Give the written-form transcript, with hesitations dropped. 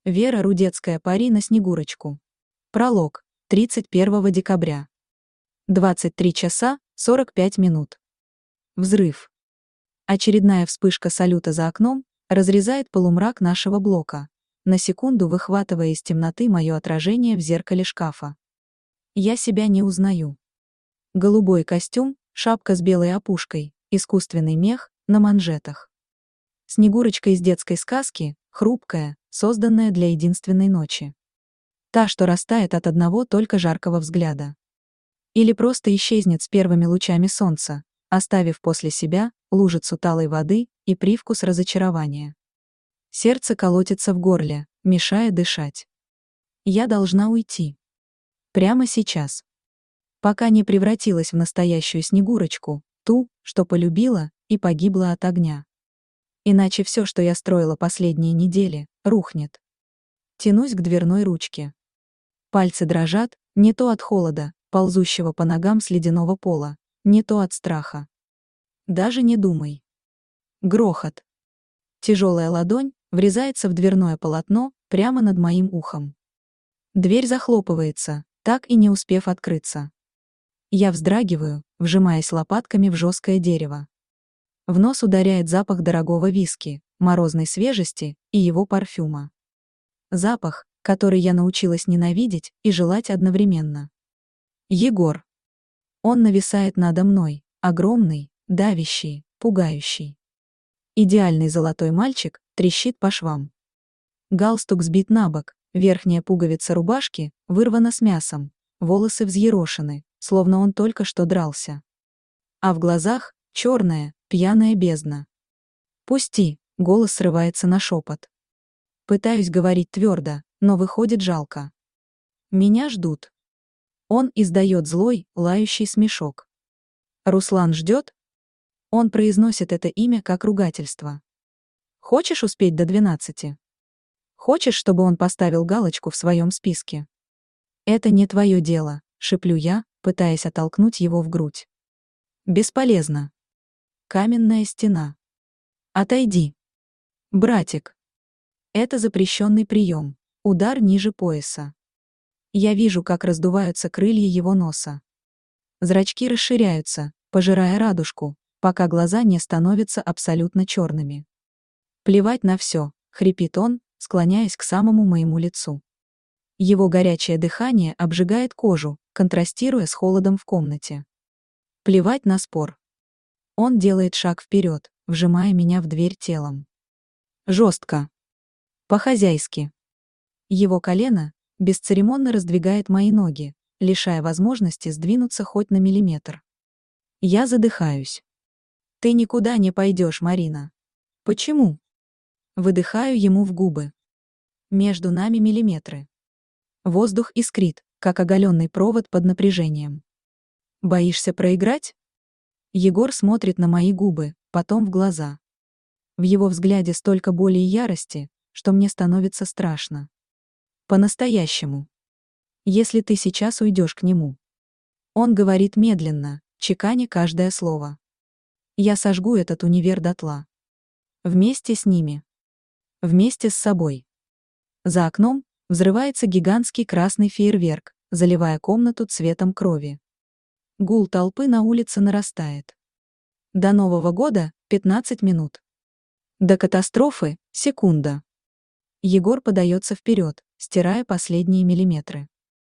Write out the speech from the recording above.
Вера Рудецкая пари на Снегурочку. Пролог. 31 декабря. 23 часа 45 минут. Взрыв. Очередная вспышка салюта за окном разрезает полумрак нашего блока, на секунду выхватывая из темноты мое отражение в зеркале шкафа. Я себя не узнаю. Голубой костюм, шапка с белой опушкой, искусственный мех на манжетах. Снегурочка из детской сказки, хрупкая, созданная для единственной ночи. Та, что растает от одного только жаркого взгляда. Или просто исчезнет с первыми лучами солнца, оставив после себя лужицу талой воды и привкус разочарования. Сердце колотится в горле, мешая дышать. Я должна уйти. Прямо сейчас. Пока не превратилась в настоящую Снегурочку, ту, что полюбила и погибла от огня. Иначе все, что я строила последние недели, рухнет. Тянусь к дверной ручке. Пальцы дрожат, не то от холода, ползущего по ногам с ледяного пола, не то от страха. Даже не думай. Грохот. Тяжелая ладонь врезается в дверное полотно прямо над моим ухом. Дверь захлопывается, так и не успев открыться. Я вздрагиваю, вжимаясь лопатками в жесткое дерево. В нос ударяет запах дорогого виски, морозной свежести и его парфюма. Запах, который я научилась ненавидеть и желать одновременно. Егор. Он нависает надо мной, огромный, давящий, пугающий. Идеальный золотой мальчик трещит по швам. Галстук сбит набок, верхняя пуговица рубашки вырвана с мясом, волосы взъерошены, словно он только что дрался. А в глазах черная, пьяная бездна. «Пусти», — голос срывается на шепот. Пытаюсь говорить твердо, но выходит жалко. Меня ждут. Он издает злой, лающий смешок. Руслан ждет? Он произносит это имя как ругательство. Хочешь успеть до 12? Хочешь, чтобы он поставил галочку в своем списке? Это не твое дело, шеплю я, пытаясь оттолкнуть его в грудь. Бесполезно. Каменная стена. Отойди. Братик. Это запрещенный прием. Удар ниже пояса. Я вижу, как раздуваются крылья его носа. Зрачки расширяются, пожирая радужку, пока глаза не становятся абсолютно черными. Плевать на все, хрипит он, склоняясь к самому моему лицу. Его горячее дыхание обжигает кожу, контрастируя с холодом в комнате. Плевать на спор. Он делает шаг вперед, вжимая меня в дверь телом. Жестко. По-хозяйски. Его колено бесцеремонно раздвигает мои ноги, лишая возможности сдвинуться хоть на миллиметр. Я задыхаюсь. Ты никуда не пойдешь, Марина. Почему? Выдыхаю ему в губы. Между нами миллиметры. Воздух искрит, как оголенный провод под напряжением. Боишься проиграть? Егор смотрит на мои губы, потом в глаза. В его взгляде столько боли и ярости, что мне становится страшно. По-настоящему. Если ты сейчас уйдешь к нему. Он говорит медленно, чеканя каждое слово. Я сожгу этот универ дотла. Вместе с ними. Вместе с собой. За окном взрывается гигантский красный фейерверк, заливая комнату цветом крови. Гул толпы на улице нарастает. До Нового года 15 минут. До катастрофы — секунда. Егор подается вперед, стирая последние миллиметры.